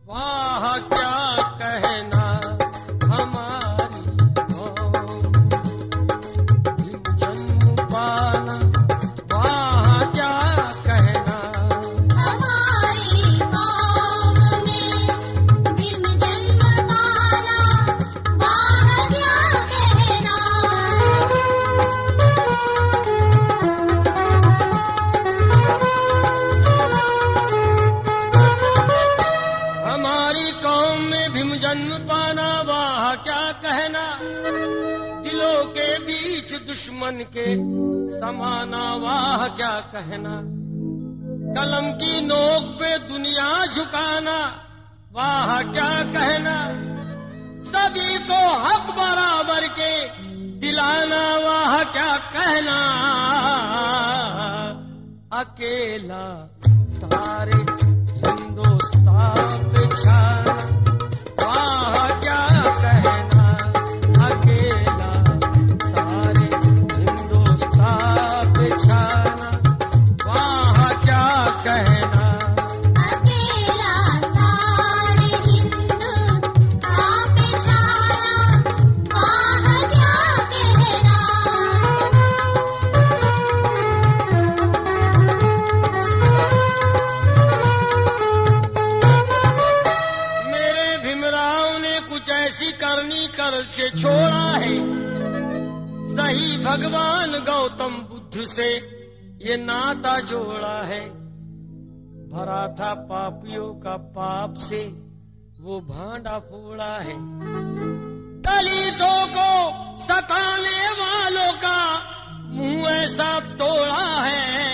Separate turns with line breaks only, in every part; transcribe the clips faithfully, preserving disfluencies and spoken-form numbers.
वाह क्या कहना हमारी कौम, जन्म पाना वाह क्या कहना
हमारी कौम में जन्म पाना वाह क्या कहना।
हमारी कौम में भीम जन्म पाना वाह क्या कहना, दिलों के बीच दुश्मन के समाना वाह क्या कहना, कलम की नोक पे दुनिया झुकाना वाह क्या कहना, सभी को हक बराबर के दिलाना वाह क्या कहना, अकेला सारे हिंदुस्तान पे छाना वाह क्या कहना, अकेला सारे हिंदुस्तान पे छाना वाह क्या कहना।
अकेला सारे हिंदुस्तान पे छाना वाह क्या कहना।
मेरे भीमराव ने कुछ ऐसी करनी कर के छोड़ा है, सही भगवान गौतम बुद्ध से ये नाता जोड़ा है, भरा था पापियों का पाप से वो भांडा फोड़ा है, दलितों को सताने वालों का मुंह ऐसा तोड़ा है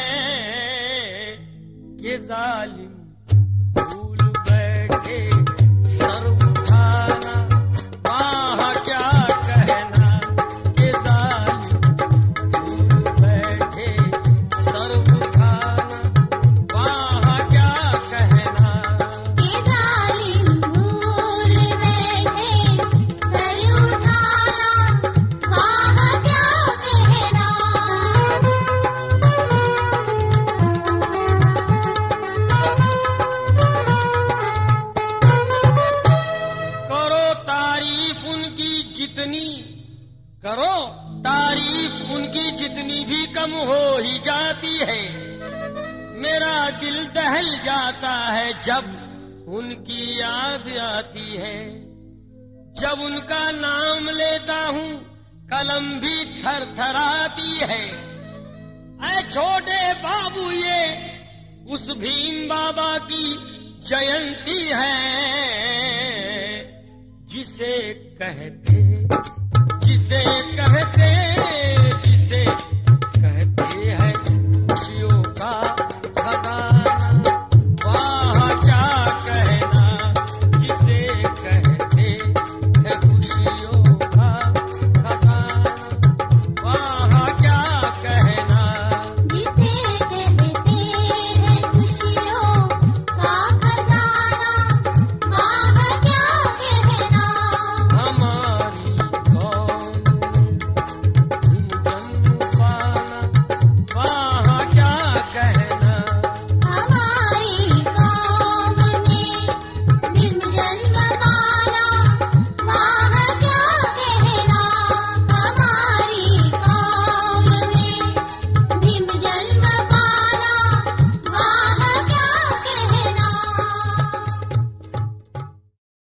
कि जालिम भूल बैठे सर उठाना वाह क्या कहना, कि जालिम भूल बैठे सर उठाना वाह क्या कहना।
के जालिम भूल बैठे सर उठाना वाह क्या कहना।
करो तारीफ उनकी जितनी, करो तारीफ उनकी जितनी भी कम हो ही जाती है, मेरा दिल दहल जाता है जब उनकी याद आती है, जब उनका नाम लेता हूँ कलम भी थर थराती है, ऐ छोटे बाबू ये उस भीम बाबा की जयंती है, जिसे कहते जिसे कहते